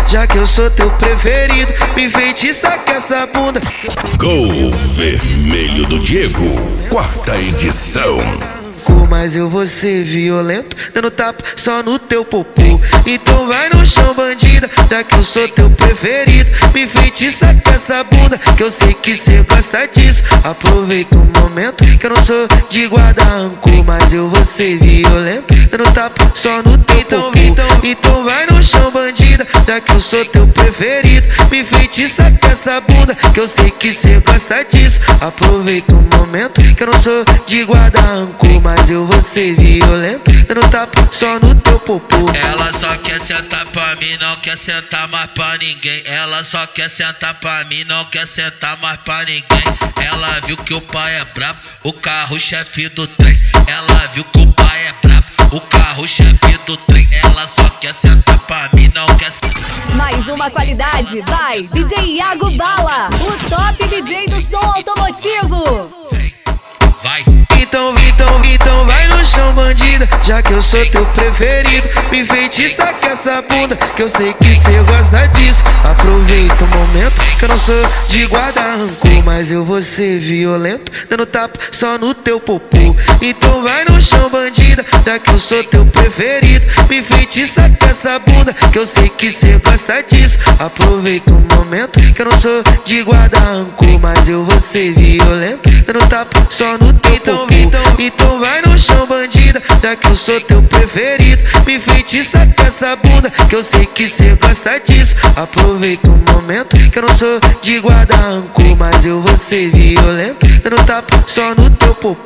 já que eu sou teu preferido. Me enfeitiça com essa bunda. Gol Vermelho do Diego, 4ª edição. Mas eu vou ser violento, dando tapa só no teu popô. Então vai no chão, bandida, já que eu sou teu preferido. Me enfeitiça com essa bunda, que eu sei que cê gosta disso. Aproveita o momento, que eu não sou de guarda-rancor. Mas eu vou ser violento, dando tapa só no teu popô. Então vai no chão, bandida, já que eu sou teu preferido. Me enfeitiça com essa bunda, que eu sei que cê gosta disso. Aproveita o momento, que eu não sou de guarda-rancor. Mas eu vou ser violento, dando tapa só no teu popô. Ela só quer sentar pra mim, não quer sentar mais pra ninguém. Ela só quer sentar pra mim, não quer sentar mais pra ninguém. Ela viu que o pai é brabo, o carro-chefe do trem. Ela viu que o pai é brabo, o carro-chefe do trem. Ela só quer sentar pra mim, não quer sentar. Mais uma qualidade, vai, DJ Iago Bala, o top DJ do som automotivo. Vai. Então vai no chão, bandida, já que eu sou teu preferido. Me enfeitiça com essa bunda, que eu sei que cê gosta disso. Aproveita o momento, que eu não sou de guarda-rancor. Mas eu vou ser violento, dando tapa só no teu popô. Então vai no chão, bandida, já que eu sou teu preferido. Me enfeitiça com essa bunda, que eu sei que cê gosta disso. Aproveita o momento, que eu não sou de guarda-rancor. Mas eu vou ser violento, dando tapa só no teu popô. Então vai no chão, bandida, já que eu sou teu preferido. Me enfeitiça com essa bunda, que eu sei que cê gosta disso. Aproveita o momento, que eu não sou de guarda-rancor. Mas eu vou ser violento, dando tapa só no teu popô.